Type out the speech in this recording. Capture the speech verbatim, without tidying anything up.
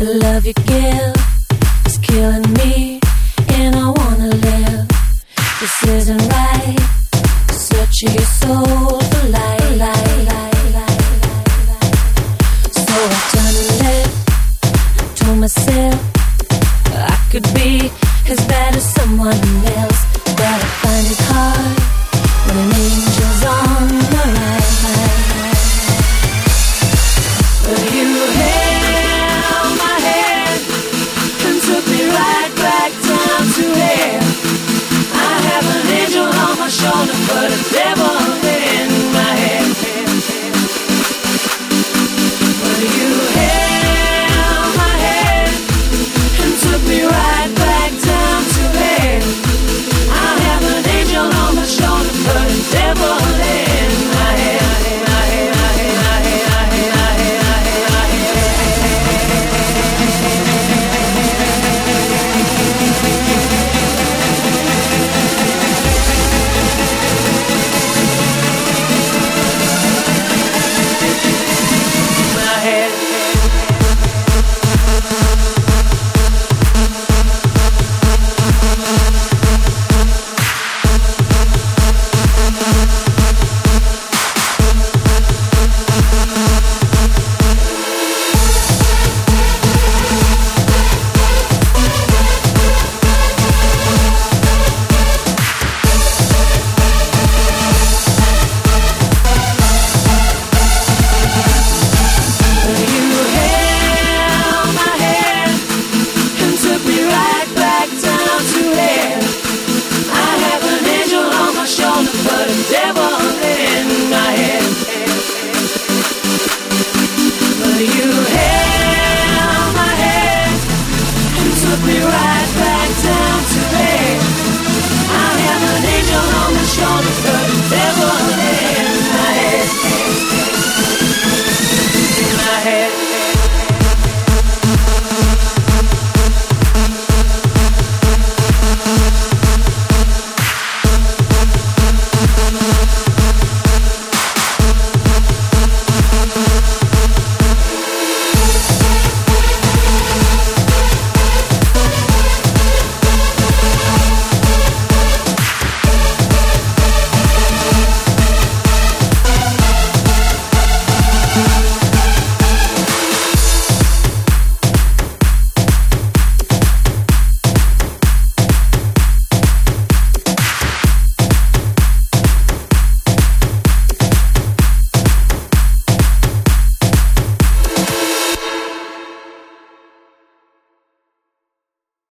love you give is killing me, and I wanna live. This isn't right. Searching your soul for light, light, light, light, light. So I turned and left. Told myself I could be as bad as someone else, but I find it hard when an angel's on the right. Well, you held my hand and took me right back down to hell. I have an angel on my shoulder, but a devil in my head. Well, you held my hand and took me right back down to hell. I have an angel on my shoulder, but a devil in my head. Shoulder, but the devil